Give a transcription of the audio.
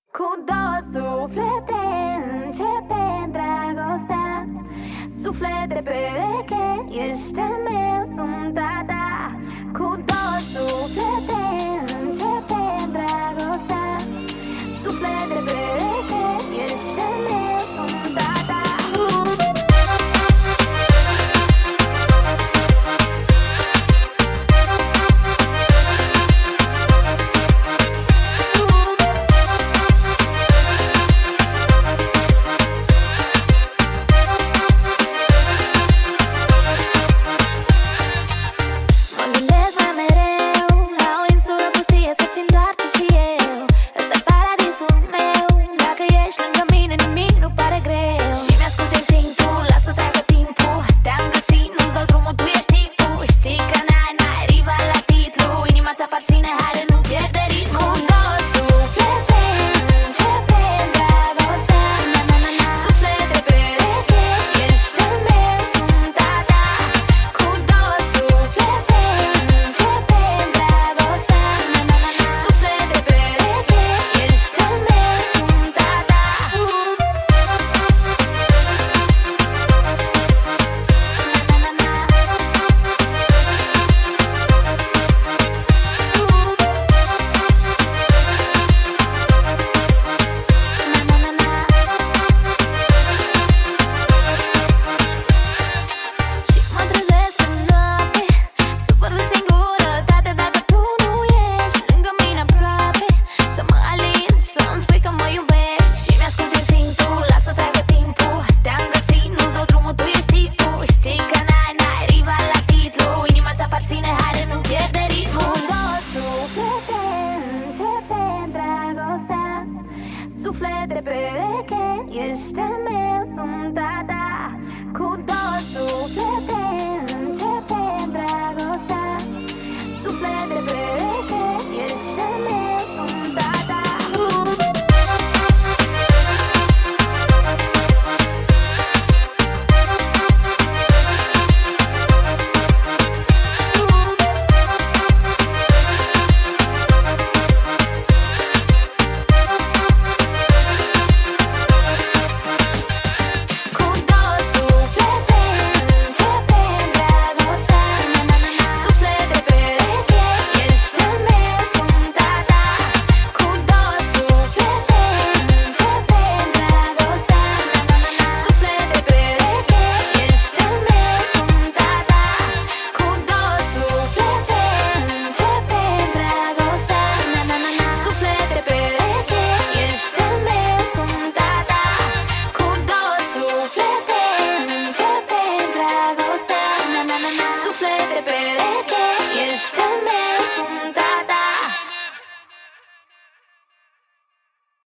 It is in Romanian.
Cu două suflete începe dragostea. Suflet de pereche, ești al meu, sunt a ta. Cu două suflete începe dragostea. Suflet de pereche, ești al meu, sunt a ta. Suflet de pereche, ești al meu.